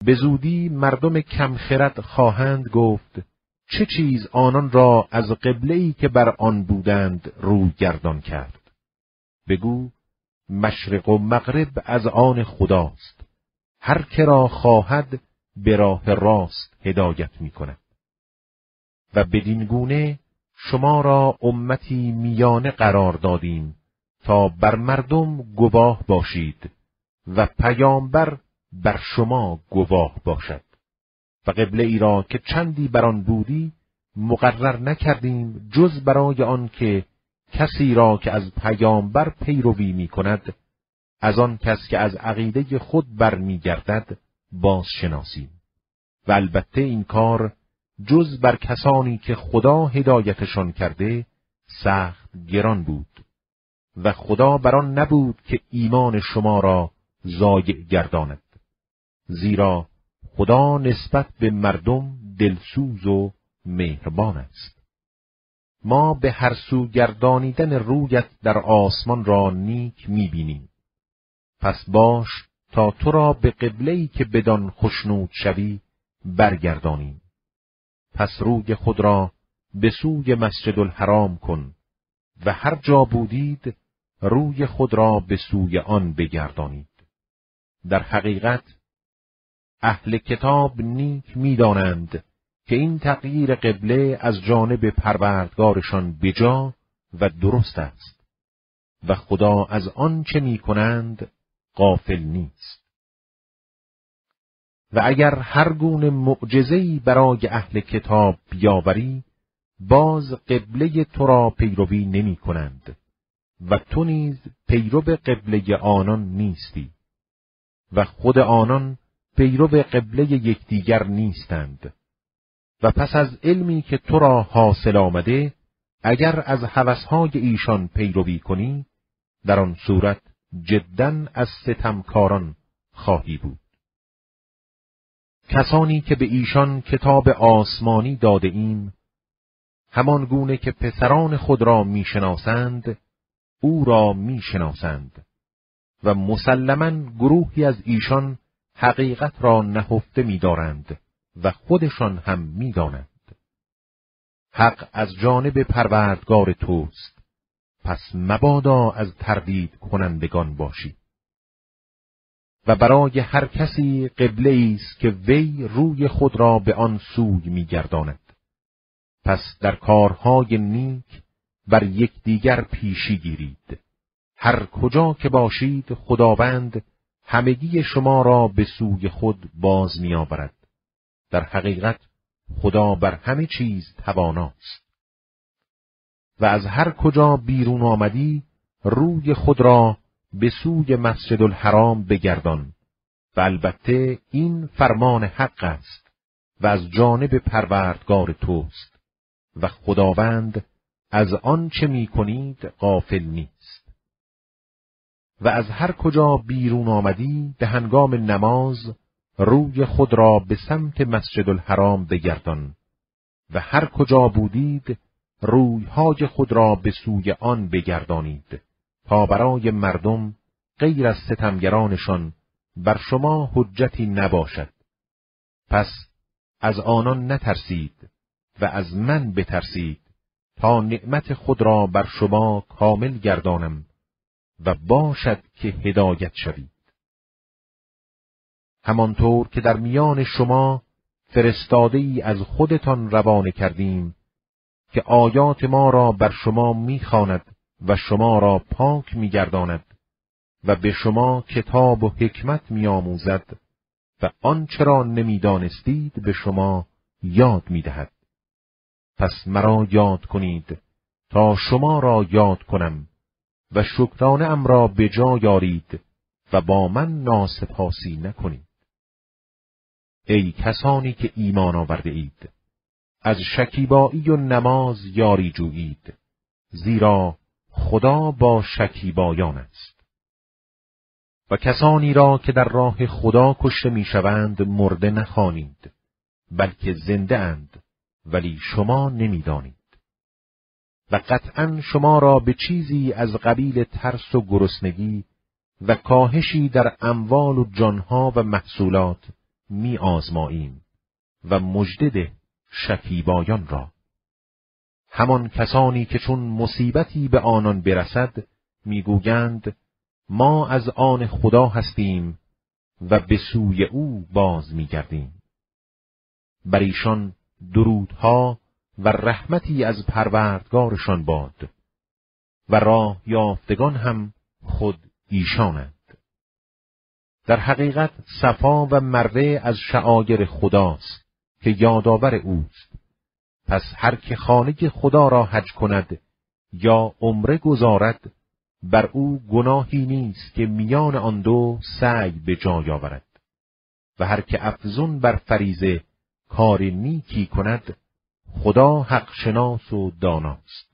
به زودی مردم کم خرد خواهند گفت چه چیز آنان را از قبله‌ای که بر آن بودند روی گردان کرد. بگو مشرق و مغرب از آن خداست، هر که را خواهد به راه راست هدایت می کند. و بدین گونه شما را امتی میانه قرار دادیم تا بر مردم گواه باشید و پیامبر بر شما گواه باشد. و قبله ای را که چندی بر آن بودی مقرر نکردیم جز برای آن که کسی را که از پیامبر پیروی می کند از آن کس که از عقیده خود برمیگردد باز شناسیم. و البته این کار جز بر کسانی که خدا هدایتشان کرده سخت گران بود و خدا بر آن نبود که ایمان شما را ضایع گرداند، زیرا خدا نسبت به مردم دلسوز و مهربان است. ما به هر سو گردانیدن رویت در آسمان را نیک می‌بینیم، پس باش تا تو را به قبله‌ای که بدان خشنود شوی برگردانیم. پس روی خود را به سوی مسجد الحرام کن و هر جا بودید روی خود را به سوی آن بگردانید. در حقیقت اهل کتاب نیک می‌دانند که این تغییر قبله از جانب پروردگارشان بجا و درست است و خدا از آن چه می‌کنند غافل نیست. و اگر هر گونه معجزه‌ای برای اهل کتاب بیاوری باز قبله تو را پیروی نمی‌کنند و تو نیز پیرو قبله آنان نیستی و خود آنان پیرو قبله یکدیگر نیستند. و پس از علمی که تو را حاصل آمده اگر از هوس‌های ایشان پیروی کنی در آن صورت جداً از ستمکاران خواهی بود. کسانی که به ایشان کتاب آسمانی داده ایم همان گونه که پسران خود را میشناسند او را میشناسند و مسلماً گروهی از ایشان حقیقت را نهفته می‌دارند و خودشان هم می‌دانند. حق از جانب پروردگار توست، پس مبادا از تردید کنندگان باشی. و برای هر کسی قبله است که وی روی خود را به آن سوی می‌گرداند. پس در کارهای نیک بر یکدیگر پیشی گیرید. هر کجا که باشید خداوند همگی شما را به سوی خود باز می‌آورد. در حقیقت خدا بر همه چیز تواناست. و از هر کجا بیرون آمدی روی خود را به سوی مسجد الحرام بگردان و البته این فرمان حق است و از جانب پروردگار توست و خداوند از آن چه می کنید غافل نیست. و از هر کجا بیرون آمدی به هنگام نماز روی خود را به سمت مسجد الحرام بگردان و هر کجا بودید رویهای خود را به سوی آن بگردانید تا برای مردم غیر از ستمگرانشان بر شما حجتی نباشد. پس از آنان نترسید و از من بترسید تا نعمت خود را بر شما کامل گردانم و باشد که هدایت شوید. همانطور که در میان شما فرستاده‌ای از خودتان روانه کردیم که آیات ما را بر شما می‌خواند و شما را پاک می‌گرداند و به شما کتاب و حکمت می‌آموزد و آنچه را نمی‌دانستید به شما یاد می‌دهد. پس مرا یاد کنید تا شما را یاد کنم و شکرانه ام را به جا یارید و با من ناسپاسی نکنید. ای کسانی که ایمان آورده اید، از شکیبایی و نماز یاری جویید، زیرا خدا با شکیبایان است. و کسانی را که در راه خدا کشته میشوند مرده نخوانید، بلکه زنده اند، ولی شما نمیدانید. و قطعاً شما را به چیزی از قبیل ترس و گرسنگی و کاهشی در اموال و جانها و محصولات می آزماییم و مژده شکیبایان را. همان کسانی که چون مصیبتی به آنان برسد میگویند ما از آن خدا هستیم و به سوی او باز میگردیم. بر ایشان درودها و رحمتی از پروردگارشان باد و راه یافتگان هم خود ایشانند. در حقیقت صفا و مروه از شعائر خداست که یادآور اوست. پس هر که خانه خدا را حج کند یا عمره گزارد، بر او گناهی نیست که میان آن دو سعی به جای آورد. و هر که افزون بر فریضه کار نیکی کند، خدا حق شناس و داناست.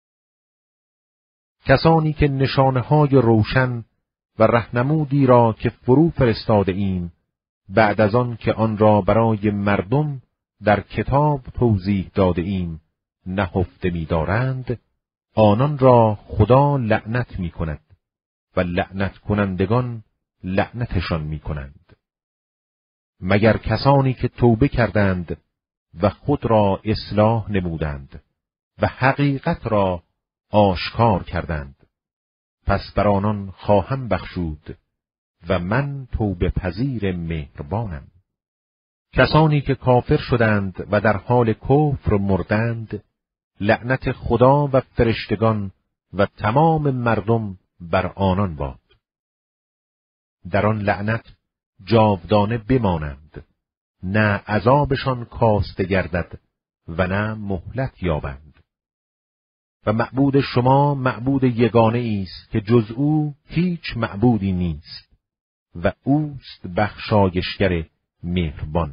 کسانی که نشانه‌های روشن و رهنمودی را که فرو فرستاده ایم، بعد از آن که آن را برای مردم در کتاب توضیح داده ایم نهفته می‌دارند، آنان را خدا لعنت می‌کند و لعنت کنندگان لعنتشان می‌کنند. مگر کسانی که توبه کردند و خود را اصلاح نمودند و حقیقت را آشکار کردند، پس بر آنان خواهم بخشود و من توبه پذیر مهربانم. کسانی که کافر شدند و در حال کفر مردند، لعنت خدا و فرشتگان و تمام مردم بر آنان باد. در آن لعنت جاودانه بمانند، نه عذابشان کاسته گردد و نه مهلت یابند. و معبود شما معبود یگانه است که جز او هیچ معبودی نیست و اوست بخشایشگر مهربان.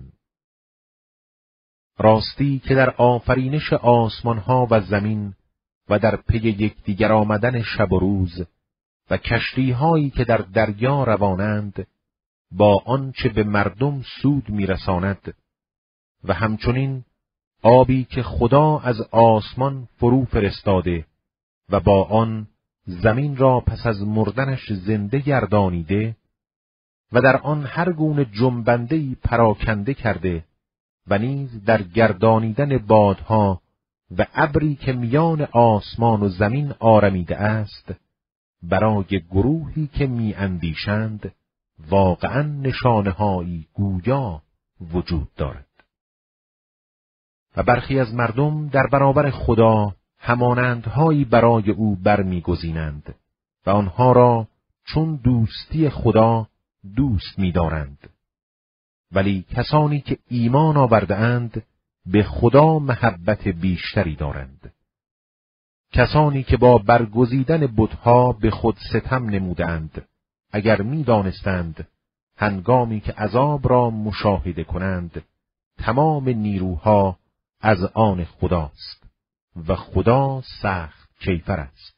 راستی که در آفرینش آسمانها و زمین و در پی یکدیگر آمدن شب و روز و کشتی‌هایی که در دریا روانند با آنچه به مردم سود می‌رساند و همچنین آبی که خدا از آسمان فرو فرستاده و با آن زمین را پس از مردنش زنده گردانیده و در آن هر گونه جنبنده‌ای پراکنده کرده و نیز در گردانیدن بادها و ابری که میان آسمان و زمین آرمیده است، برای گروهی که می‌اندیشند واقعاً نشانه‌هایی گویا وجود دارد. و برخی از مردم در برابر خدا همانندهایی برای او برمی‌گزینند و آنها را چون دوستی خدا دوست می‌دارند. ولی کسانی که ایمان آورده اند به خدا محبت بیشتری دارند. کسانی که با برگزیدن بتها به خود ستم نمودند، اگر می‌دانستند هنگامی که عذاب را مشاهده کنند تمام نیروها از آن خداست و خدا سخت کیفر است.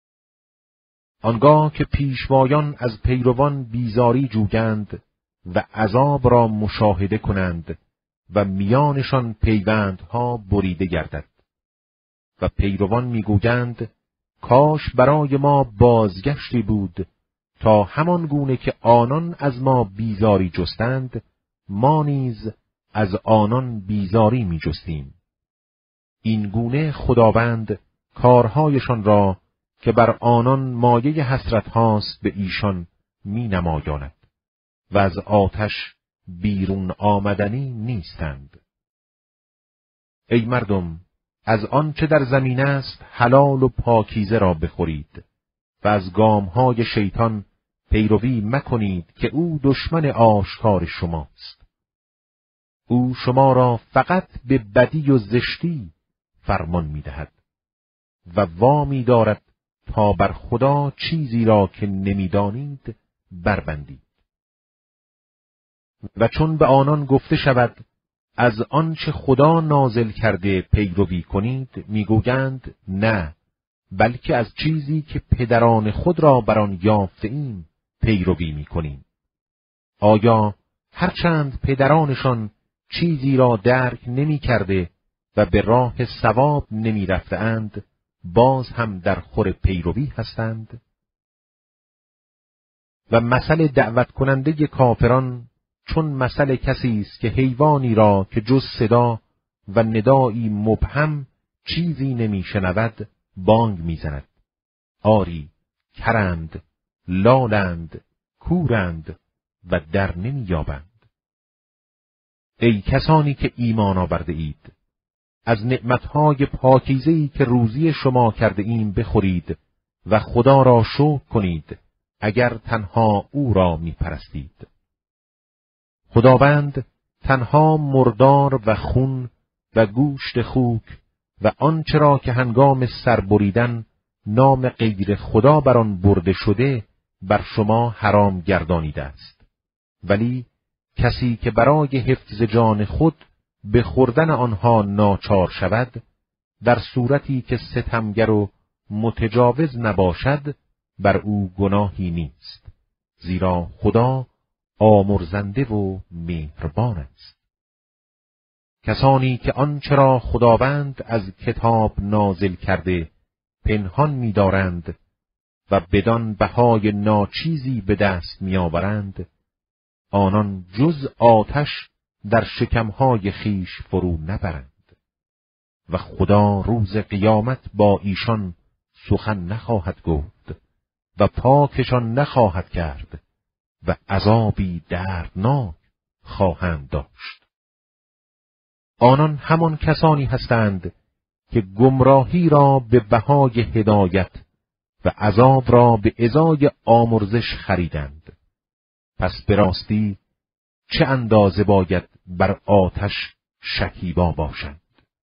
آنگاه که پیشوایان از پیروان بیزاری جویند و عذاب را مشاهده کنند و میانشان پیوندها بریده گردد و پیروان میگویند کاش برای ما بازگشتی بود تا همان گونه که آنان از ما بیزاری جستند ما نیز از آنان بیزاری می جستیم. این گونه خداوند کارهایشان را که بر آنان مایه حسرت هاست به ایشان می نمایاند و از آتش بیرون آمدنی نیستند. ای مردم، از آنچه در زمین است حلال و پاکیزه را بخورید و از گامهای شیطان پیروی مکنید که او دشمن آشکار شماست. او شما را فقط به بدی و زشتی فرمان می‌دهد و وامی دارد تا بر خدا چیزی را که نمی‌دانید بربندید. و چون به آنان گفته شود از آنچه خدا نازل کرده پیروی کنید، میگویند نه، بلکه از چیزی که پدران خود را بر آن یافته ایم پیروی میکنیم. آیا هرچند پدرانشان چیزی را درک نمی کرده و به راه صواب نمی رفتند، باز هم در خور پیروی هستند؟ و مثل دعوت کننده کافران چون مثل کسی است که حیوانی را که جز صدا و ندایی مبهم چیزی نمیشنود بانگ میزند. آری کرند، لالند، کورند و در نمییابند. ای کسانی که ایمان آورده اید، از نعمتهای پاکیزه‌ای که روزی شما کرده ایم بخورید و خدا را شکر کنید اگر تنها او را میپرستید. خداوند تنها مردار و خون و گوشت خوک و آنچه را که هنگام سربریدن نام غیر خدا بر آن برده شده بر شما حرام گردانیده است. ولی کسی که برای حفظ جان خود به خوردن آنها ناچار شود، در صورتی که ستمگر و متجاوز نباشد، بر او گناهی نیست، زیرا خدا آمرزنده و مهربان است. کسانی که آنچه را خداوند از کتاب نازل کرده پنهان می‌دارند و بدان بهای ناچیزی به دست می‌آورند، آنان جز آتش در شکمهای خیش فرو نبرند و خدا روز قیامت با ایشان سخن نخواهد گفت و پاکشان نخواهد کرد و عذابی دردناک خواهند داشت. آنان همان کسانی هستند که گمراهی را به بهای هدایت و عذاب را به ازای آمرزش خریدند. پس به راستی چه اندازه باید بر آتش شکیبا باشند.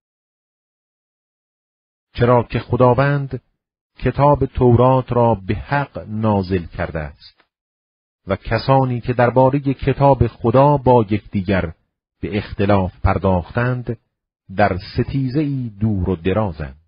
چرا که خداوند کتاب تورات را به حق نازل کرده است و کسانی که درباره کتاب خدا با یکدیگر به اختلاف پرداختند در ستیزه‌ای دور و درازند.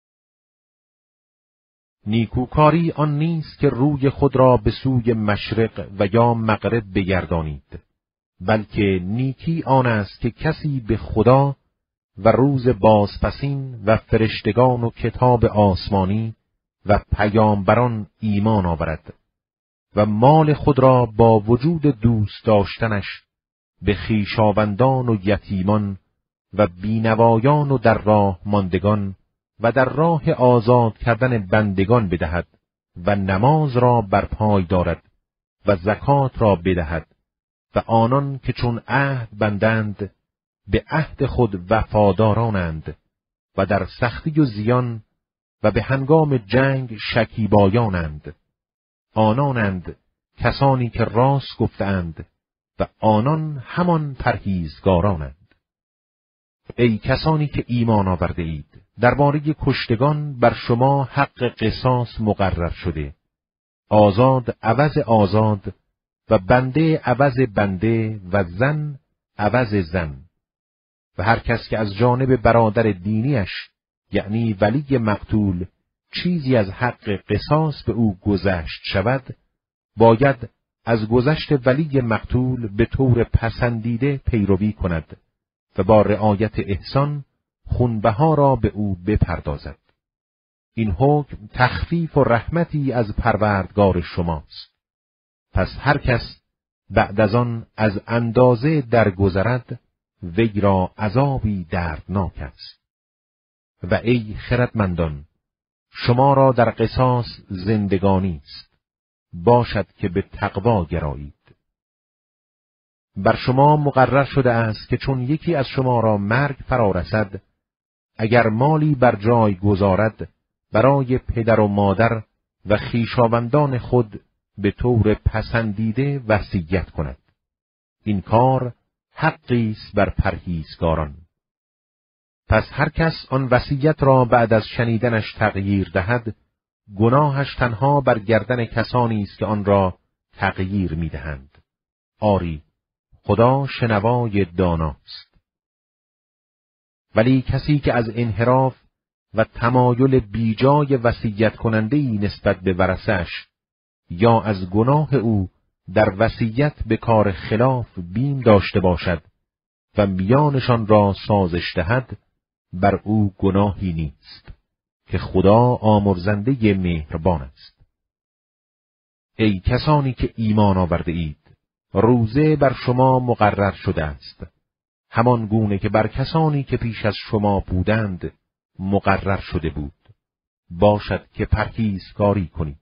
نیکوکاری آن نیست که روی خود را به سوی مشرق و یا مغرب بگردانید، بلکه نیکی آن است که کسی به خدا و روز بازپسین و فرشتگان و کتاب آسمانی و پیامبران ایمان آورد و مال خود را با وجود دوست داشتنش به خویشاوندان و یتیمان و بینوایان و در راه ماندگان و در راه آزاد کردن بندگان بدهد و نماز را برپای دارد و زکات را بدهد و آنان که چون عهد بندند به عهد خود وفادارانند و در سختی و زیان و به هنگام جنگ شکیبایانند. آنانند کسانی که راست گفتند و آنان همان پرهیزگارانند. ای کسانی که ایمان آورده اید، درباره کشتگان بر شما حق قصاص مقرر شده، آزاد عوض آزاد و بنده عوض بنده و زن عوض زن، و هر کس که از جانب برادر دینیش یعنی ولی مقتول چیزی از حق قصاص به او گذشت شود، باید از گذشت ولی مقتول به طور پسندیده پیروی کند و با رعایت احسان خونبها را به او بپردازد. این حکم تخفیف و رحمتی از پروردگار شماست. پس هر کس بعد از آن از اندازه درگذرد، وی را عذابی دردناک است. و ای خردمندان، شما را در قصاص زندگانی است، باشد که به تقوا گرایید. بر شما مقرر شده است که چون یکی از شما را مرگ فرا رسد، اگر مالی بر جای گذارد، برای پدر و مادر و خویشاوندان خود به طور پسندیده وصیت کند. این کار حقی است بر پرهیزگاران. پس هر کس آن وصیت را بعد از شنیدنش تغییر دهد، گناهش تنها بر گردن کسانی است که آن را تغییر می‌دهند. آری، خدا شنوای داناست. ولی کسی که از انحراف و تمایل بیجای وصیت کننده‌ای نسبت به ورثه‌اش یا از گناه او در وصیت به کار خلاف بیم داشته باشد و میانشان را سازش دهد، بر او گناهی نیست که خدا آمرزنده مهربان است. ای کسانی که ایمان آورده اید، روزه بر شما مقرر شده است، همان گونه که بر کسانی که پیش از شما بودند مقرر شده بود. باشد که پرهیزکاری کنید.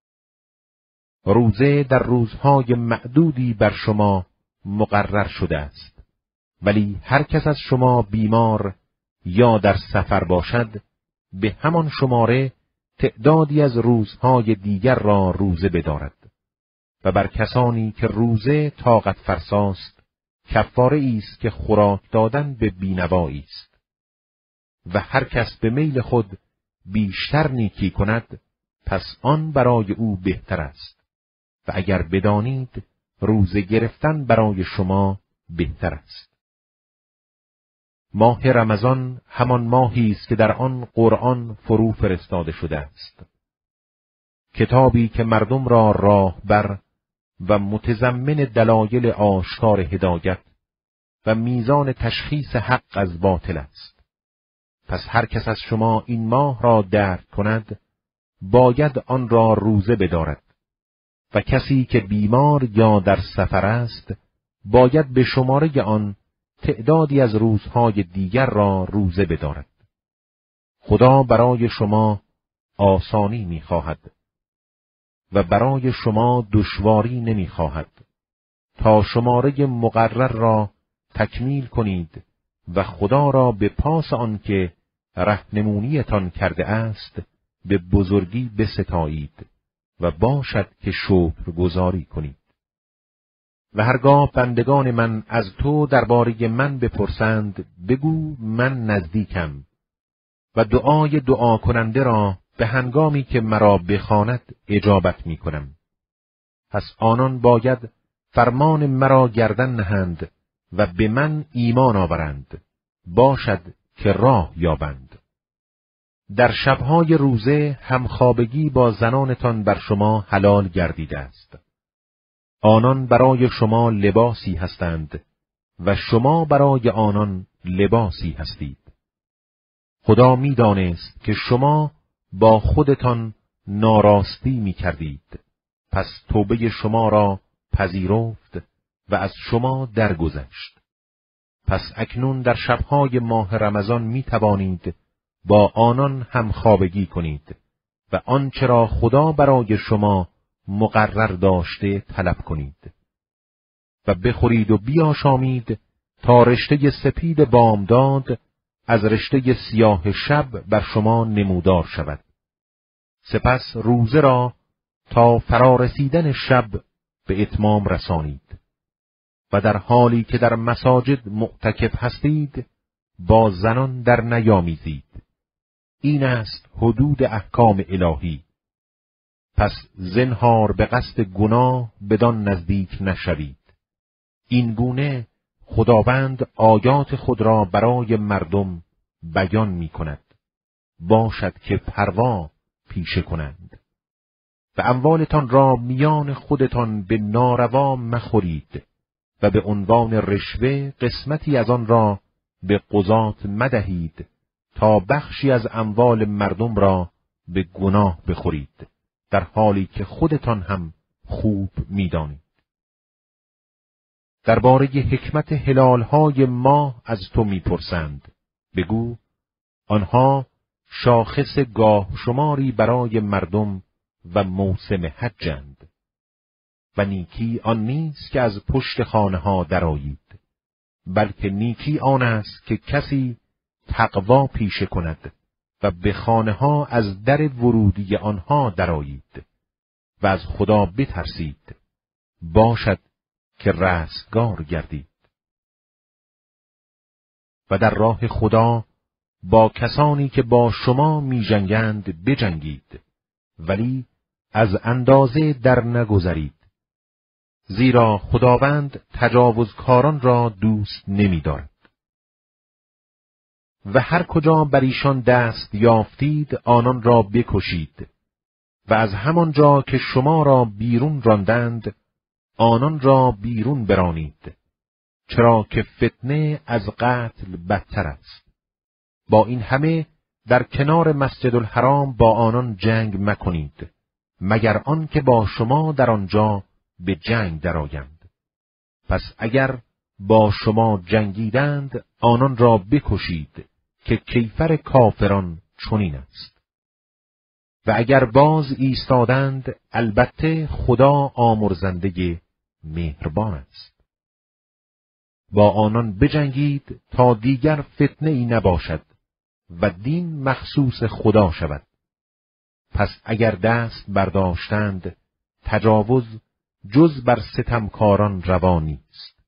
روزه در روزهای معدودی بر شما مقرر شده است، ولی هر کس از شما بیمار یا در سفر باشد، به همان شماره تعدادی از روزهای دیگر را روزه بدارد. و بر کسانی که روزه طاقت فرساست، کفاره است که خوراک دادن به بینوایی است. و هر کس به میل خود بیشتر نیکی کند، پس آن برای او بهتر است. و اگر بدانید، روزه گرفتن برای شما بهتر است. ماه رمضان همان ماهی است که در آن قرآن فرو فرستاده شده است. کتابی که مردم را راهبر و متضمن دلایل آشکار هدایت و میزان تشخیص حق از باطل است. پس هر کس از شما این ماه را درک کند، باید آن را روزه بدارد. و کسی که بیمار یا در سفر است، باید به شماره آن تعدادی از روزهای دیگر را روزه بدارد. خدا برای شما آسانی می‌خواهد و برای شما دشواری نمی‌خواهد، تا شماره مقرر را تکمیل کنید و خدا را به پاس آن که رهنمونیتان کرده است به بزرگی بستایید و باشد که شکرگزاری کنید. و هرگاه بندگان من از تو درباره من بپرسند، بگو من نزدیکم و دعای دعا کننده را به هنگامی که مرا بخواند اجابت می کنم. پس آنان باید فرمان مرا گردن نهند و به من ایمان آورند، باشد که راه یابند. در شبهای روزه همخوابگی با زنانتان بر شما حلال گردیده است. آنان برای شما لباسی هستند و شما برای آنان لباسی هستید. خدا می دانست که شما با خودتان ناراستی می کردید، پس توبه شما را پذیرفت و از شما درگذشت. پس اکنون در شبهای ماه رمضان می توانید با آنان همخوابگی کنید و آنچه را خدا برای شما مقرر داشته طلب کنید و بخورید و بیاشامید تا رشته سپید بامداد از رشته سیاه شب بر شما نمودار شود. سپس روزه را تا فرارسیدن شب به اتمام رسانید و در حالی که در مساجد معتکف هستید با زنان در نیامیزید. این است حدود احکام الهی. پس زنهار به قصد گناه بدان نزدیک نشوید. این گونه خداوند آیات خود را برای مردم بیان می کند. باشد که پروا پیشه کنند. و اموالتان را میان خودتان به ناروا مخورید و به عنوان رشوه قسمتی از آن را به قضات مدهید تا بخشی از اموال مردم را به گناه بخورید، در حالی که خودتان هم خوب می‌دانید. درباره حکمت هلال‌های ماه از تو می‌پرسند. بگو آنها شاخص گاه شماری برای مردم و موسم حجند. و نیکی آن نیست که از پشت خانه‌ها درآیید، بلکه نیکی آن است که کسی تقوا پیشه کند و به خانه‌ها از در ورودی آنها درآیید و از خدا بترسید، باشد که رستگار گردید. و در راه خدا با کسانی که با شما می‌جنگند بجنگید، ولی از اندازه در نگذرید، زیرا خداوند تجاوزکاران را دوست نمی‌دارد. و هر کجا بر ایشان دست یافتید آنان را بکشید و از همان جا که شما را بیرون راندند آنان را بیرون برانید، چرا که فتنه از قتل بدتر است. با این همه در کنار مسجد الحرام با آنان جنگ مکنید، مگر آن که با شما در آنجا به جنگ درآیند. پس اگر با شما جنگیدند آنان را بکشید که کیفر کافران چنین است. و اگر باز ایستادند البته خدا آمرزنده مهربان است. با آنان بجنگید تا دیگر فتنه ای نباشد و دین مخصوص خدا شود. پس اگر دست برداشتند تجاوز جز بر ستمکاران روا نیست.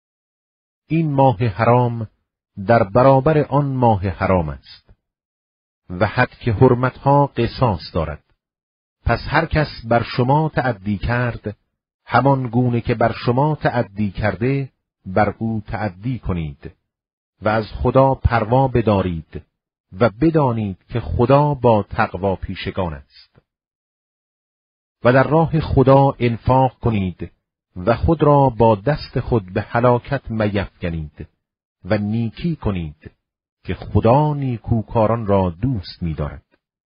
این ماه حرام در برابر آن ماه حرام است و حد که حرمتها قصاص دارد. پس هر کس بر شما تعدی کرد همان گونه که بر شما تعدی کرده بر او تعدی کنید و از خدا پروا بدارید و بدانید که خدا با تقوا پیشگان است. و در راه خدا انفاق کنید و خود را با دست خود به هلاکت میفکنید و نیکی کنید که خدا نیکوکاران را دوست می‌دارد.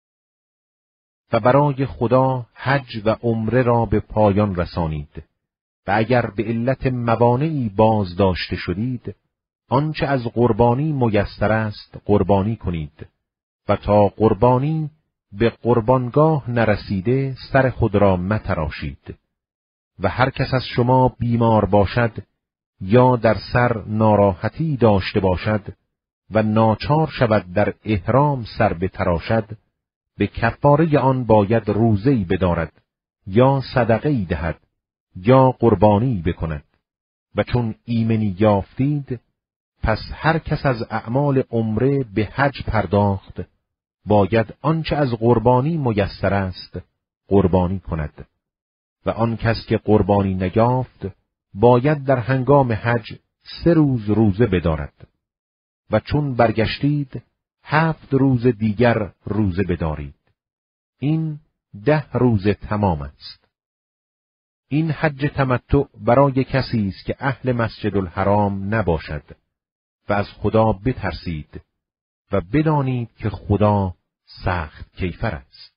و برای خدا حج و عمره را به پایان رسانید و اگر به علت موانعی باز داشته شدید آنچه از قربانی میسر است قربانی کنید و تا قربانی به قربانگاه نرسیده سر خود را متراشید. و هر کس از شما بیمار باشد یا در سر ناراحتی داشته باشد و ناچار شود در احرام سر بتراشد به کفاره آن باید روزه‌ای بدارد یا صدقه‌ای دهد یا قربانی بکند. و چون ایمنی یافتید پس هر کس از اعمال عمره به حج پرداخت باید آنچه از قربانی میسر است قربانی کند و آن کس که قربانی نیافت باید در هنگام حج 3 روز روزه بدارد و چون برگشتید 7 روز دیگر روزه بدارید. این 10 روز تمام است. این حج تمتع برای کسی است که اهل مسجد الحرام نباشد و از خدا بترسید و بدانید که خدا سخت کیفر است.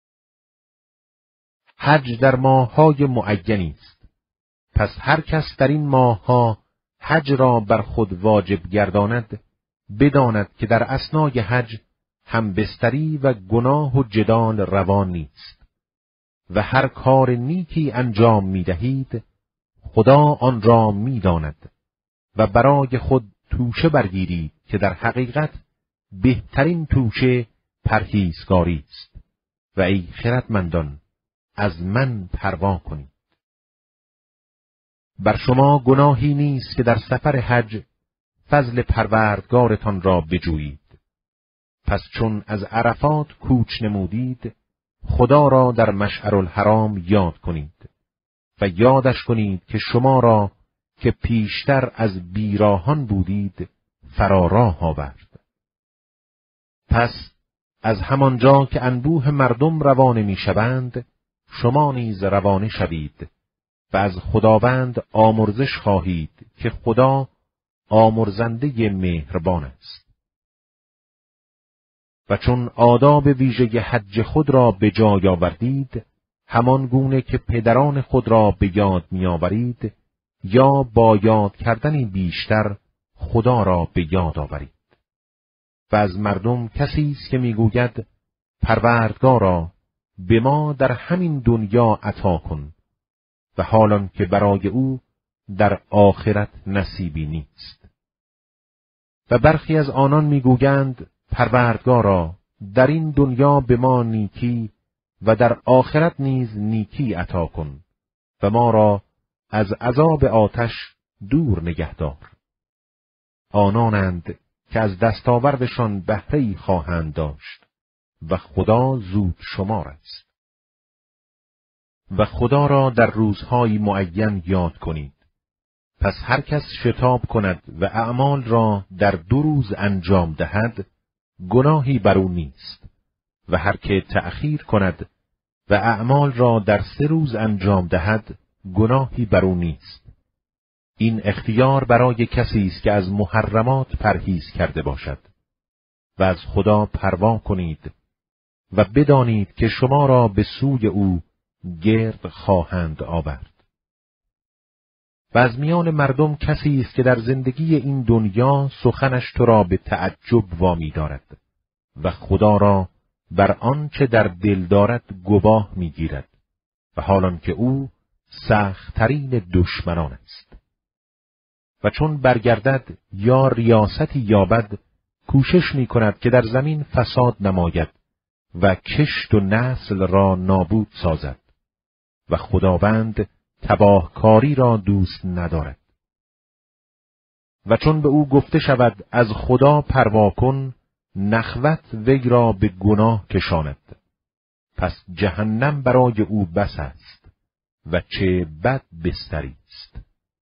حج در ماه‌های معینی است. پس هر کس در این ماه‌ها حج را بر خود واجب گرداند بداند که در اثنای حج همبستری و گناه و جدال روا نیست و هر کار نیکی انجام می‌دهید خدا آن را می‌داند و برای خود توشه برگیرید که در حقیقت بهترین توشه پرهیزگاری است و ای خردمندان از من پروا کنید. بر شما گناهی نیست که در سفر حج فضل پروردگارتان را بجویید. پس چون از عرفات کوچ نمودید خدا را در مشعر الحرام یاد کنید و یادش کنید که شما را که پیشتر از بیراهان بودید فراراه آورد. پس از همانجا که انبوه مردم روانه میشوند شما نیز روانه شوید و از خداوند آمرزش خواهید که خدا آمرزنده مهربان است. و چون آداب ویژه حج خود را به جای آوردید همان گونه که پدران خود را به یاد می‌آورید یا با یاد کردنی بیشتر خدا را به یاد آورید. و از مردم کسی است که میگوید پروردگارا به ما در همین دنیا عطا کن و حالان که برای او در آخرت نصیبی نیست. و برخی از آنان میگویند پروردگارا در این دنیا به ما نیکی و در آخرت نیز نیکی عطا کن و ما را از عذاب آتش دور نگهدار. آنانند که از دستاوردشان بهره‌ای خواهند داشت و خدا زود شمار است. و خدا را در روزهای معین یاد کنید. پس هر کس شتاب کند و اعمال را در 2 روز انجام دهد گناهی بر او نیست و هر که تأخیر کند و اعمال را در 3 روز انجام دهد گناهی بر او نیست. این اختیار برای کسی است که از محرمات پرهیز کرده باشد و از خدا پروا کنید و بدانید که شما را به سوی او گرد خواهند آورد. و از میان مردم کسی است که در زندگی این دنیا سخنش تو را به تعجب وامی دارد و خدا را بر آنچه در دل دارد گواه میگیرد و حالان که او سخت‌ترین دشمنان است. و چون برگردد یا ریاستی یابد، کوشش می‌کند که در زمین فساد نماید و کشت و نسل را نابود سازد و خداوند تباهکاری را دوست ندارد. و چون به او گفته شود از خدا پروا کن، نخوت وی را به گناه کشاند، پس جهنم برای او بس است و چه بد بستری است.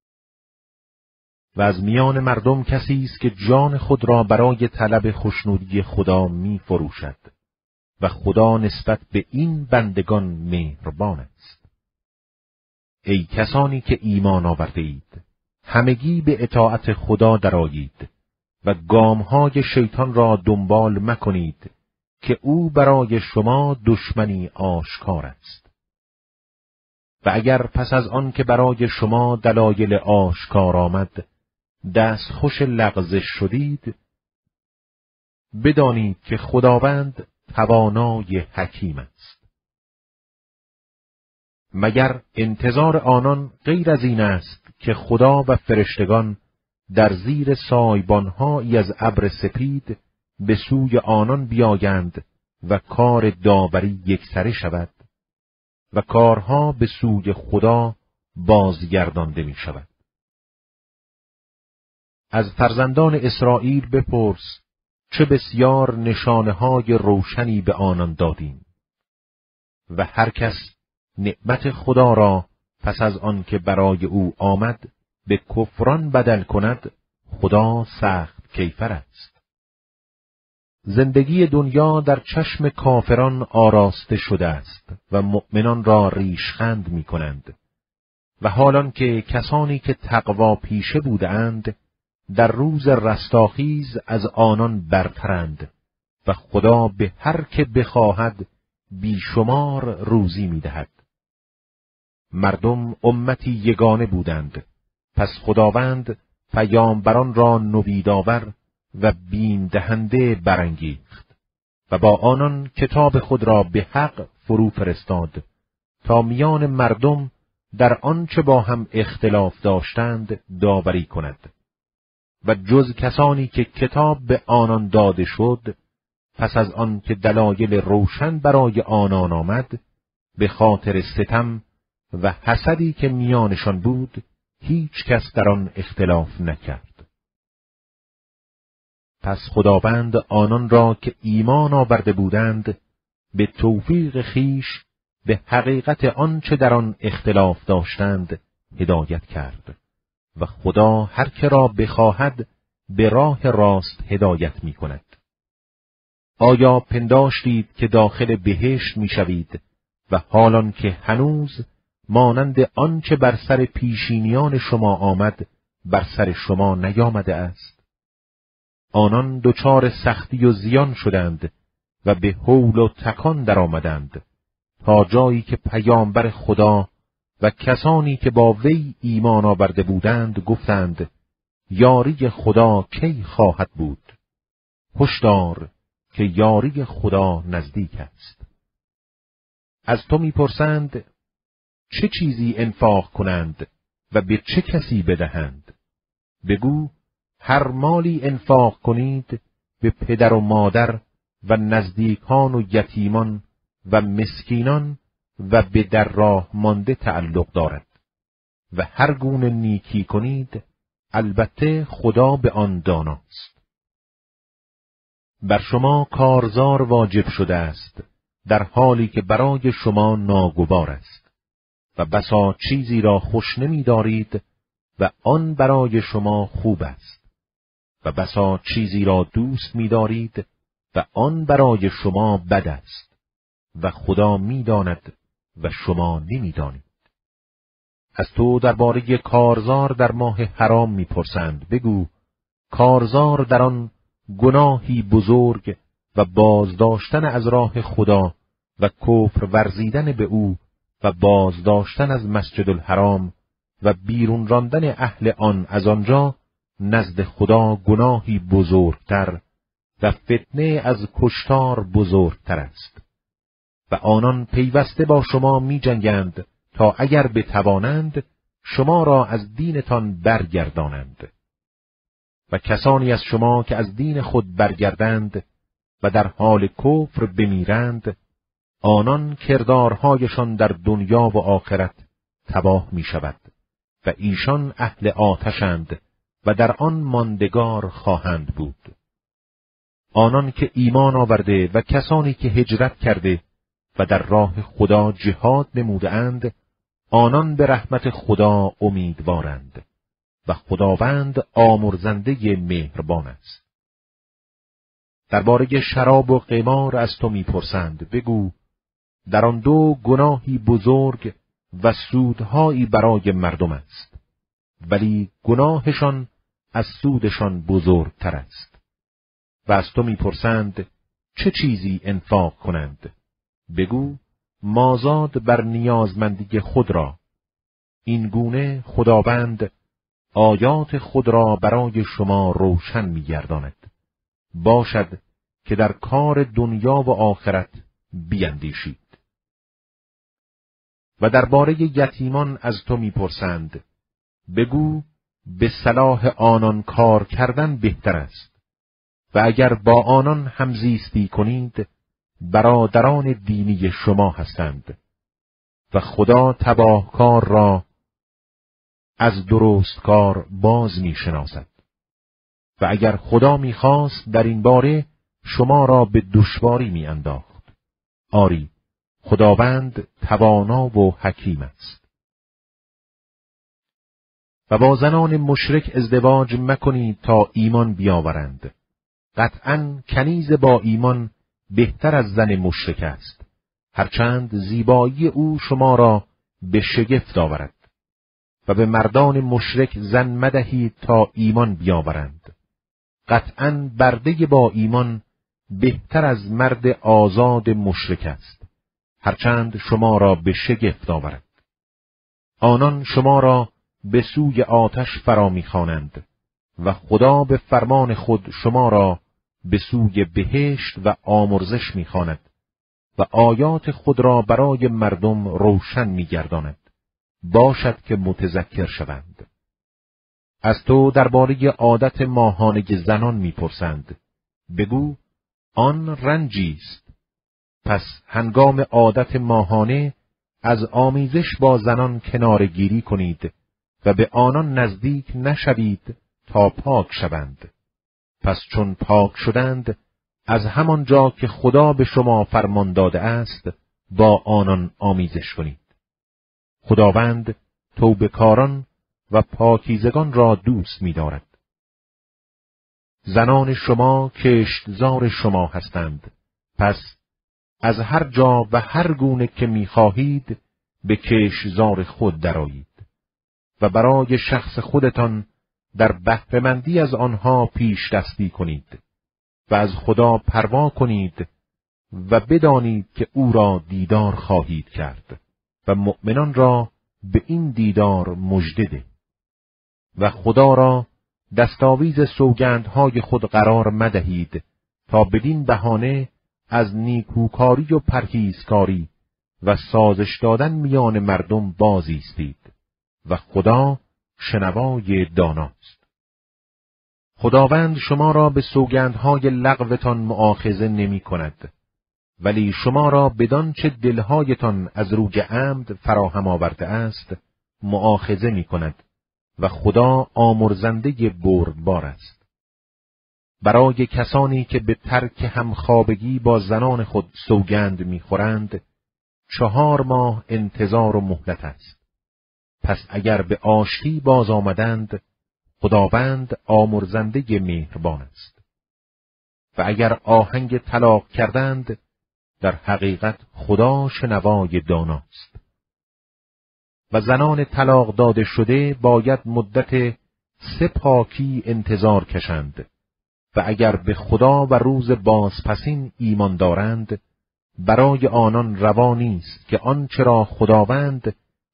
و از میان مردم کسی است که جان خود را برای طلب خوشنودی خدا می فروشد و خدا نسبت به این بندگان مهربان است. ای کسانی که ایمان آورده اید، همگی به اطاعت خدا درآیید و گامهای شیطان را دنبال مکنید که او برای شما دشمنی آشکار است. و اگر پس از آن که برای شما دلایل آشکار آمد، دستخوش لغزش شدید، بدانید که خداوند توانای حکیم است. مگر انتظار آنان غیر از این است که خدا و فرشتگان در زیر سایبان‌هایی از ابر سپید به سوی آنان بیایند و کار داوری یکسره شود و کارها به سوی خدا بازگردانده می شود. از فرزندان اسرائیل بپرس چه بسیار نشانه‌های روشنی به آنان دادیم و هر کس نعمت خدا را پس از آن که برای او آمد به کفران بدل کند، خدا سخت کیفر است. زندگی دنیا در چشم کافران آراسته شده است و مؤمنان را ریشخند می کنند و حالان که کسانی که تقوا پیشه بودند در روز رستاخیز از آنان برترند و خدا به هر که بخواهد بیشمار روزی می دهد. مردم امتی یگانه بودند، پس خداوند پیامبران را نویدآور و بیم دهنده برانگیخت و با آنان کتاب خود را به حق فرو فرستاد تا میان مردم در آنچه با هم اختلاف داشتند داوری کند. و جز کسانی که کتاب به آنان داده شد، پس از آن که دلایل روشن برای آنان آمد، به خاطر ستم و حسدی که میانشان بود، هیچ کس در آن اختلاف نکرد. پس خداوند آنان را که ایمان آورده بودند، به توفیق خیش به حقیقت آنچه در آن اختلاف داشتند هدایت کرد و خدا هر که را بخواهد به راه راست هدایت می کند. آیا پنداشتید که داخل بهشت می شوید و حالان که هنوز مانند آنچه بر سر پیشینیان شما آمد بر سر شما نیامده است؟ آنان دچار سختی و زیان شدند و به هول و تکان در آمدند تا جایی که پیامبر خدا و کسانی که با وی ایمان آورده بودند گفتند یاری خدا کی خواهد بود؟ هشدار که یاری خدا نزدیک است. از تو میپرسند چه چیزی انفاق کنند و به چه کسی بدهند؟ بگو هر مالی انفاق کنید به پدر و مادر و نزدیکان و یتیمان و مسکینان و به در راه مانده تعلق دارد و هر گونه نیکی کنید، البته خدا به آن داناست. بر شما کارزار واجب شده است در حالی که برای شما ناگوار است و بسا چیزی را خوش نمی دارید و آن برای شما خوب است و بسا چیزی را دوست می دارید و آن برای شما بد است و خدا می داند و شما نمی دانید. از تو درباره کارزار در ماه حرام می پرسند. بگو کارزار در آن گناهی بزرگ و بازداشتن از راه خدا و کفر ورزیدن به او و بازداشتن از مسجد الحرام و بیرون راندن اهل آن از آنجا نزد خدا گناهی بزرگتر و فتنه از کشتار بزرگتر است. و آنان پیوسته با شما می جنگند تا اگر بتوانند شما را از دینتان برگردانند. و کسانی از شما که از دین خود برگردند و در حال کفر بمیرند، آنان کردارهایشان در دنیا و آخرت تباه می شود و ایشان اهل آتشند و در آن ماندگار خواهند بود. آنان که ایمان آورده و کسانی که هجرت کرده و در راه خدا جهاد نموده اند، آنان به رحمت خدا امیدوارند و خداوند آمرزنده مهربان است. درباره شراب و قمار از تو میپرسند، بگو در آن دو گناهی بزرگ و سودهایی برای مردم است، ولی گناهشان از سودشان بزرگتر است. و از تو میپرسند چه چیزی انفاق کنند، بگو مازاد بر نیازمندی خود را. این گونه خداوند آیات خود را برای شما روشن می‌گرداند. باشد که در کار دنیا و آخرت بیندیشید. و درباره یتیمان از تو می‌پرسند، بگو به صلاح آنان کار کردن بهتر است و اگر با آنان همزیستی کنید برادران دینی شما هستند و خدا تباهکار را از درستکار باز می‌شناسد. و اگر خدا می‌خواست در این باره شما را به دشواری می‌انداخت. آری، خداوند توانا و حکیم است. و با زنان مشرک ازدواج مکنید تا ایمان بیاورند. قطعاً کنیز با ایمان بهتر از زن مشرک است، هرچند زیبایی او شما را به شگفت آورد. و به مردان مشرک زن مدهید تا ایمان بیاورند. قطعاً برده با ایمان بهتر از مرد آزاد مشرک است، هرچند شما را به شگفت آورد. آنان شما را به سوی آتش فرا می‌خوانند و خدا به فرمان خود شما را به سوی بهشت و آمرزش می‌خواند و آیات خود را برای مردم روشن می‌گرداند. باشد که متذکر شوند. از تو درباره عادت ماهانه زنان می‌پرسند، بگو آن رنجی است. پس هنگام عادت ماهانه از آمیزش با زنان کناره‌گیری کنید و به آنان نزدیک نشوید تا پاک شوند. پس چون پاک شدند از همان جا که خدا به شما فرمان داده است با آنان آمیزش کنید. خداوند توبه‌کاران و پاکیزگان را دوست می‌دارد. زنان شما کشتزار شما هستند، پس از هر جا و هر گونه که می‌خواهید به کشتزار خود درآیید و برای شخص خودتان در بهره‌مندی از آنها پیش دستی کنید و از خدا پروا کنید و بدانید که او را دیدار خواهید کرد و مؤمنان را به این دیدار مژده ده. و خدا را دستاویز سوگندهای خود قرار مدهید تا بدین بهانه از نیکوکاری و پرهیزکاری و سازش دادن میان مردم باز ایستید و خدا شنوای داناست. خداوند شما را به سوگندهای لغوتان مؤاخذه نمی کند، ولی شما را بدان چه دلهایتان از روی عمد فراهم آورده است مؤاخذه می کند و خدا آمرزنده بردبار است. برای کسانی که به ترک همخوابگی با زنان خود سوگند می خورند 4 ماه انتظار و مهلت است. پس اگر به آشتی باز آمدند خداوند آمرزنده مهربان است. و اگر آهنگ طلاق کردند در حقیقت خدا شنوای داناست. و زنان طلاق داده شده باید مدت 3 پاکی انتظار کشند و اگر به خدا و روز بازپسین ایمان دارند برای آنان روا نیست که آنچه را خداوند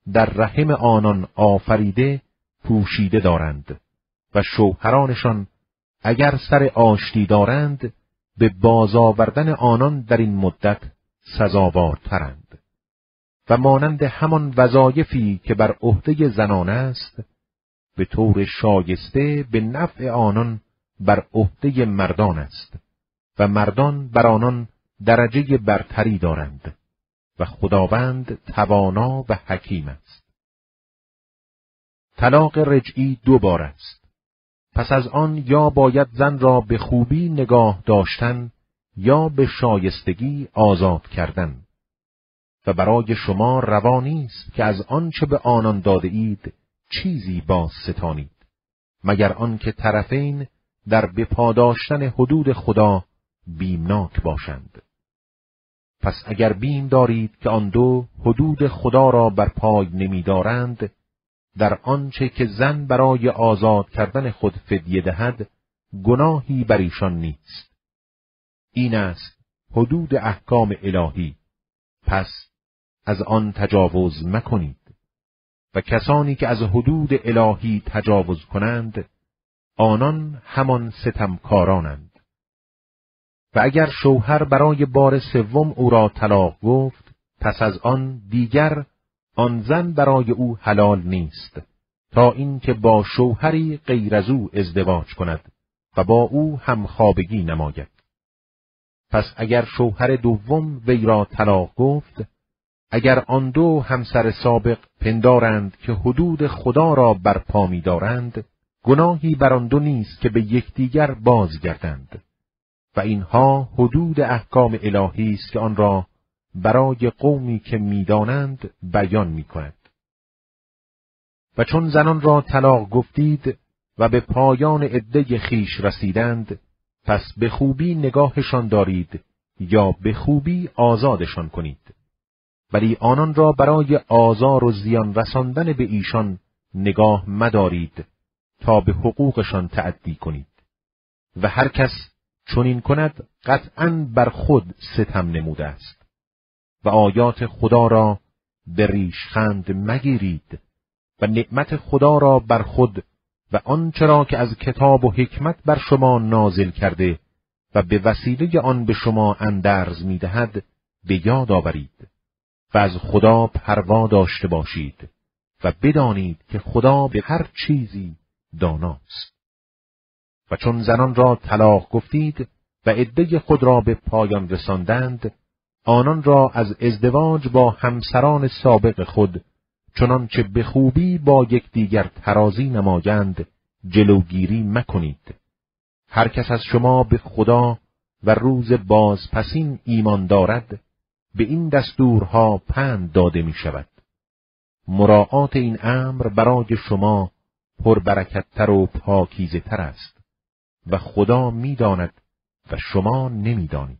در رحم آنان آفریده پوشیده دارند و شوهرانشان اگر سر آشتی دارند به بازآوردن آنان در این مدت سزاوارترند و مانند همان وظایفی که بر عهده زنان است به طور شایسته به نفع آنان بر عهده مردان است و مردان بر آنان درجه برتری دارند و خداوند توانا و حکیم است. طلاق رجعی 2 بار است. پس از آن یا باید زن را به خوبی نگاه داشتن یا به شایستگی آزاد کردن و برای شما روا نیست که از آنچه به آنان داده اید چیزی باز ستانید مگر آنکه طرفین در بپاداشتن حدود خدا بیمناک باشند. پس اگر بیم دارید که آن دو حدود خدا را بر پای نمی‌دارند، در آنچه که زن برای آزاد کردن خود فدیه دهد گناهی بر ایشان نیست. این است حدود احکام الهی، پس از آن تجاوز مکنید و کسانی که از حدود الهی تجاوز کنند آنان همان ستمکارانند. و اگر شوهر برای بار 3 او را طلاق گفت، پس از آن دیگر آن زن برای او حلال نیست تا اینکه با شوهری غیر از او ازدواج کند و با او همخوابگی نماید. پس اگر شوهر دوم وی را طلاق گفت، اگر آن دو همسر سابق پندارند که حدود خدا را برپا می‌دارند، گناهی بر آن دو نیست که به یکدیگر بازگردند و اینها حدود احکام الهی است که آن را برای قومی که می‌دانند بیان می‌کند. و چون زنان را طلاق گفتید و به پایان عده خویش رسیدند، پس به خوبی نگاهشان دارید یا به خوبی آزادشان کنید، ولی آنان را برای آزار و زیان رساندن به ایشان نگاه مدارید تا به حقوقشان تعدی کنید و هر کس چنین کند قطعاً بر خود ستم نموده است. و آیات خدا را به ریشخند مگیرید و نعمت خدا را بر خود و آنچه را که از کتاب و حکمت بر شما نازل کرده و به وسیله آن به شما اندرز می‌دهد به یاد آورید و از خدا پروا داشته باشید و بدانید که خدا به هر چیزی داناست. و چون زنان را طلاق گفتید و عده خود را به پایان رساندند، آنان را از ازدواج با همسران سابق خود چنانچه به خوبی با یکدیگر ترازی نمایند جلوگیری مکنید. هر کس از شما به خدا و روز بازپسین ایمان دارد، به این دستورها پند داده می شود. مراعات این امر برای شما پربرکت‌تر و پاکیزه تر است و خدا می داند و شما نمی دانید.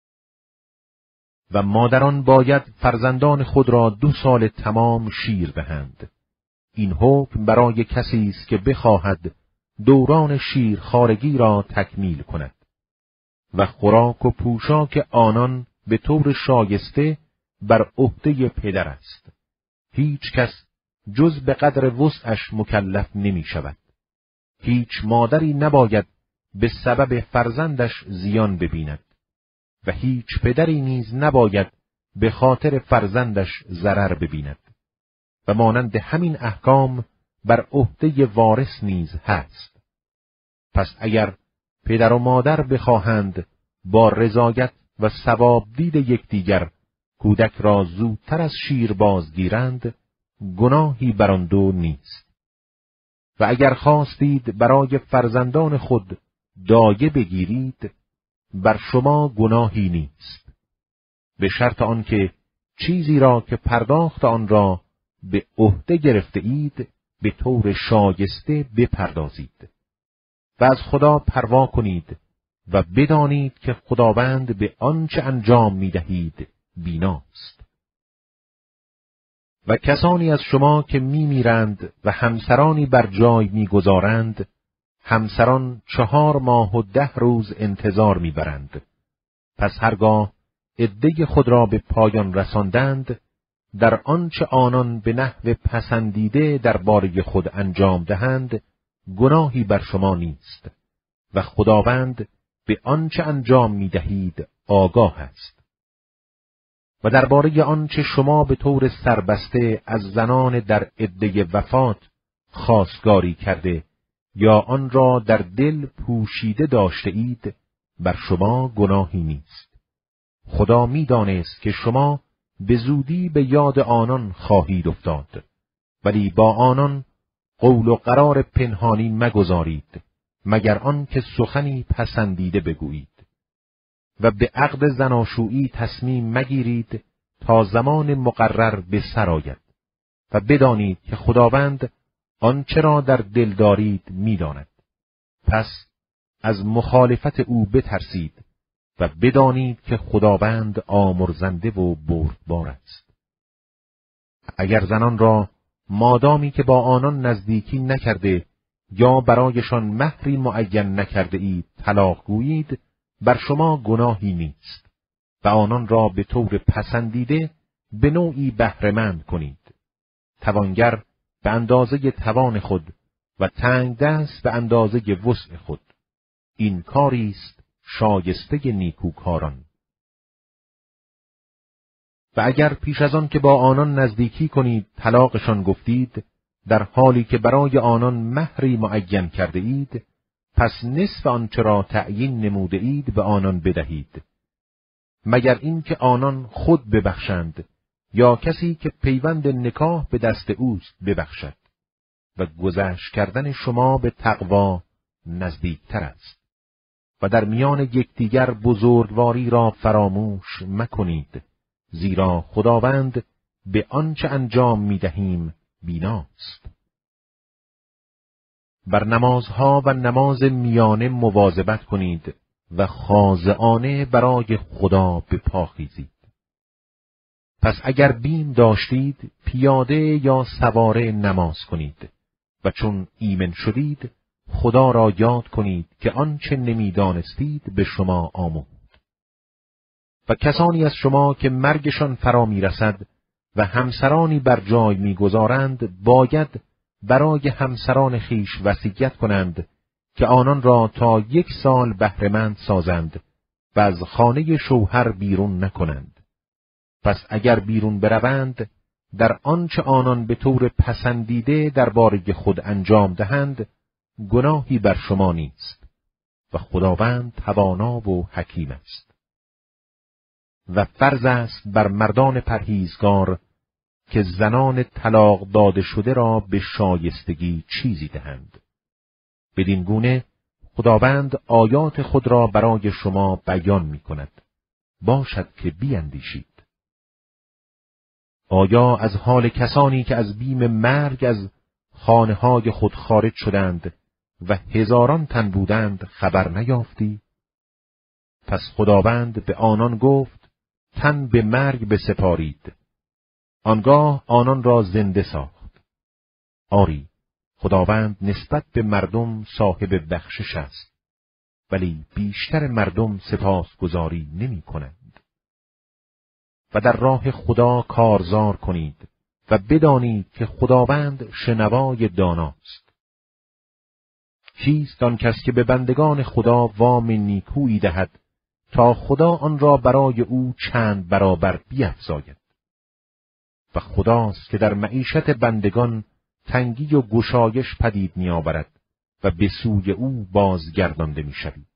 و مادران باید فرزندان خود را 2 سال تمام شیر دهند. این حکم برای کسی است که بخواهد دوران شیرخوارگی را تکمیل کند و خوراک و پوشاک آنان به طور شایسته بر عهده پدر است. هیچ کس جز به قدر وسعش مکلف نمی شود. هیچ مادری نباید به سبب فرزندش زیان ببیند و هیچ پدری نیز نباید به خاطر فرزندش ضرر ببیند و مانند همین احکام بر عهده وارث نیز هست. پس اگر پدر و مادر بخواهند با رضایت و ثواب دید یکدیگر کودک را زودتر از شیر بازگیرند، گناهی بر آن دو نیست. و اگر خواستید برای فرزندان خود دایه بگیرید، بر شما گناهی نیست، به شرط آنکه چیزی را که پرداخت آن را به عهده گرفته اید به طور شایسته بپردازید و از خدا پروا کنید و بدانید که خداوند به آنچه انجام می‌دهید بیناست. و کسانی از شما که می‌میرند و همسرانی بر جای می‌گذارند، همسران 4 ماه و 10 روز انتظار می‌برند. پس هرگاه عده خود را به پایان رساندند، در آنچه آنان به نحو پسندیده درباره خود انجام دهند گناهی بر شما نیست و خداوند به آنچه انجام می‌دهید آگاه است. و درباره آنچه شما به طور سربسته از زنان در عده وفات خواستگاری کرده یا آن را در دل پوشیده داشته اید بر شما گناهی نیست. خدا می‌دانست که شما به زودی به یاد آنان خواهید افتاد، ولی با آنان قول و قرار پنهانی مگذارید مگر آن که سخنی پسندیده بگویید و به عقد زناشویی تصمیم مگیرید تا زمان مقرر به سر آید و بدانید که خداوند آنچه را در دل دارید می‌داند. پس از مخالفت او بترسید و بدانید که خداوند آمرزنده و بردبار است. اگر زنان را مادامی که با آنان نزدیکی نکرده یا برایشان مهری معین نکرده اید طلاق گویید بر شما گناهی نیست و آنان را به طور پسندیده به نوعی بهره‌مند کنید. توانگر به اندازه توان خود و تنگ دست به اندازه وسع خود. این کاری است شایسته نیکوکاران. و اگر پیش از آن که با آنان نزدیکی کنید طلاقشان گفتید در حالی که برای آنان مهری معین کرده اید، پس نصف آنچه را تعیین نموده اید به آنان بدهید، مگر اینکه آنان خود ببخشند یا کسی که پیوند نکاح به دست اوست ببخشد و گذشت کردن شما به تقوا نزدیکتر است. و در میان یکدیگر بزرگواری را فراموش مکنید، زیرا خداوند به آنچه انجام می‌دهیم بیناست. بر نمازها و نماز میانه مواظبت کنید و خاضعانه برای خدا به پا خیزید. پس اگر بیم داشتید پیاده یا سواره نماز کنید و چون ایمن شدید خدا را یاد کنید که آنچه نمی‌دانستید به شما آموخت. و کسانی از شما که مرگشان فرا می‌رسد و همسرانی بر جای می‌گذارند باید برای همسران خیش وصیت کنند که آنان را تا 1 سال بهره‌مند سازند و از خانه شوهر بیرون نکنند. پس اگر بیرون بروند در آنچه آنان به طور پسندیده درباره خود انجام دهند گناهی بر شما نیست و خداوند توانا و حکیم است. و فرض است بر مردان پرهیزگار که زنان طلاق داده شده را به شایستگی چیزی دهند. بدین گونه خداوند آیات خود را برای شما بیان می کند. باشد که بیندیشید. آیا از حال کسانی که از بیم مرگ از خانه‌های خود خارج شدند و هزاران تن بودند خبر نیافتی؟ پس خداوند به آنان گفت تن به مرگ بسپارید. آنگاه آنان را زنده ساخت. آری، خداوند نسبت به مردم صاحب بخشش است، ولی بیشتر مردم سپاسگزاری نمی کنند. و در راه خدا کارزار کنید و بدانید که خداوند شنوای داناست. کیست آن کس که به بندگان خدا وام نیکویی دهد تا خدا آن را برای او چند برابر بیفزاید؟ و خداست که در معیشت بندگان تنگی و گشایش پدید می آورد و به سوی او بازگردانده می شوید.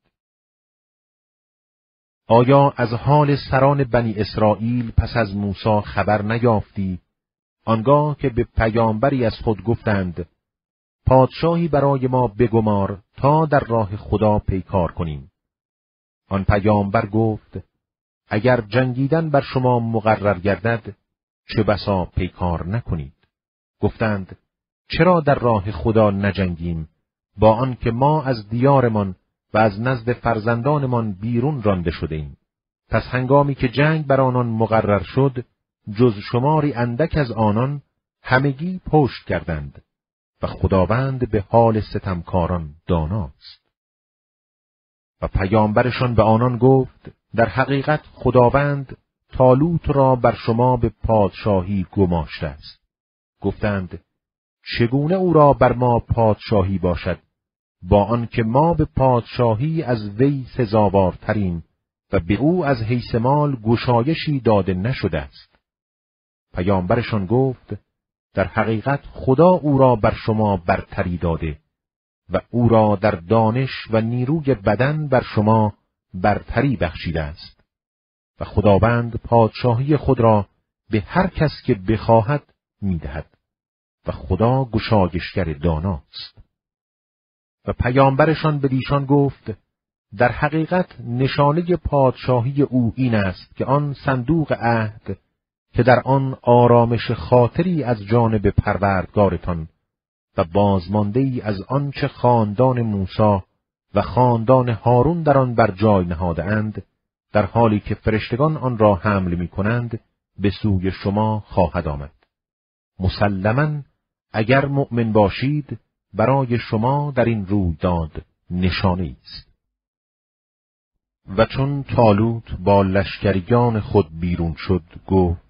آیا از حال سران بنی اسرائیل پس از موسی خبر نیافتی، آنگاه که به پیامبری از خود گفتند پادشاهی برای ما بگمار تا در راه خدا پیکار کنیم؟ آن پیامبر گفت اگر جنگیدن بر شما مقرر گردد چه بسا پیکار نکنید. گفتند چرا در راه خدا نجنگیم با آنکه ما از دیارمان و از نزد فرزندانمان بیرون رانده شدیم؟ پس هنگامی که جنگ بر آنان مقرر شد جز شماری اندک از آنان همگی پشت کردند و خداوند به حال ستمکاران داناست. و پیامبرشان به آنان گفت در حقیقت خداوند طالوت را بر شما به پادشاهی گماشته است. گفتند چگونه او را بر ما پادشاهی باشد، با آنکه ما به پادشاهی از وی سزاوارتریم و به او از حیث مال گشایشی داده نشده است. پیامبرشان گفت در حقیقت خدا او را بر شما برتری داده و او را در دانش و نیروی بدن بر شما برتری بخشیده است و خداوند پادشاهی خود را به هر کس که بخواهد میدهد و خدا گشایشگر داناست. و پیامبرشان بدیشان گفت در حقیقت نشانه پادشاهی او این است که آن صندوق عهد که در آن آرامش خاطری از جانب پروردگارتان و بازمانده‌ای از آنچه خاندان موسی و خاندان هارون در آن بر جای نهاده‌اند، در حالی که فرشتگان آن را حمل می‌کنند به سوی شما خواهد آمد. مسلماً اگر مؤمن باشید برای شما در این رویداد نشانه است. و چون طالوت با لشکریان خود بیرون شد گفت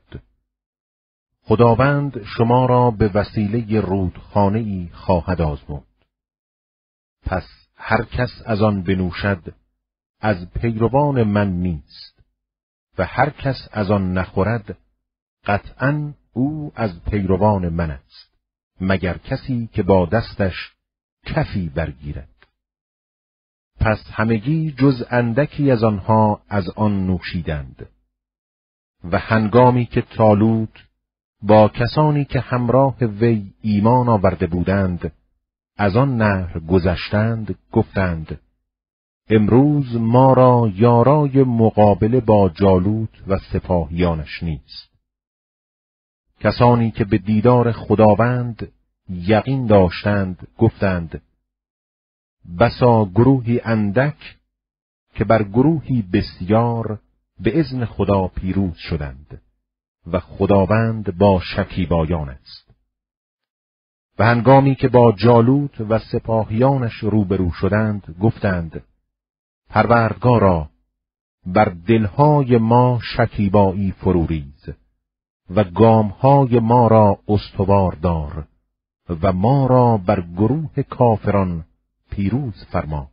خداوند شما را به وسیله رودخانه‌ای خواهد آزمود. پس هر کس از آن بنوشد از پیروان من نیست و هر کس از آن نخورد قطعاً او از پیروان من است، مگر کسی که با دستش کفی برگیرد. پس همگی جز اندکی از آنها از آن نوشیدند. و هنگامی که طالوت با کسانی که همراه وی ایمان آورده بودند از آن نهر گذشتند، گفتند امروز ما را یارای مقابله با جالوت و سپاهیانش نیست. کسانی که به دیدار خداوند یقین داشتند گفتند بسا گروهی اندک که بر گروهی بسیار به اذن خدا پیروز شدند و خداوند با شکیبایان است. و هنگامی که با جالوت و سپاهیانش روبرو شدند گفتند پروردگارا بر دلهای ما شکیبایی فروریز و گامهای ما را استوار دار و ما را بر گروه کافران پیروز فرما.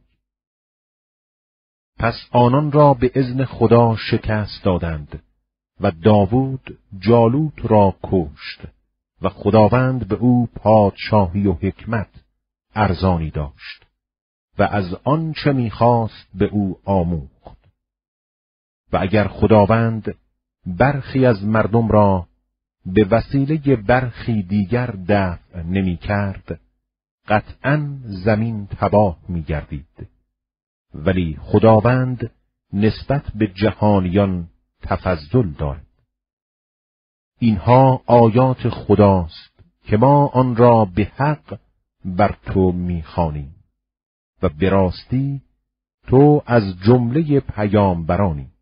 پس آنان را به اذن خدا شکست دادند و داوود جالوت را کشت و خداوند به او پادشاهی و حکمت ارزانی داشت و از آنچه می‌خواست به او آموخت. و اگر خداوند برخی از مردم را به وسیله برخی دیگر دفع نمی‌کرد، قطعاً زمین تباه می‌گردید. ولی خداوند نسبت به جهانیان تفضل دارد. اینها آیات خداست که ما آن را به حق بر تو می‌خوانیم و به راستی تو از جمله پیامبرانی.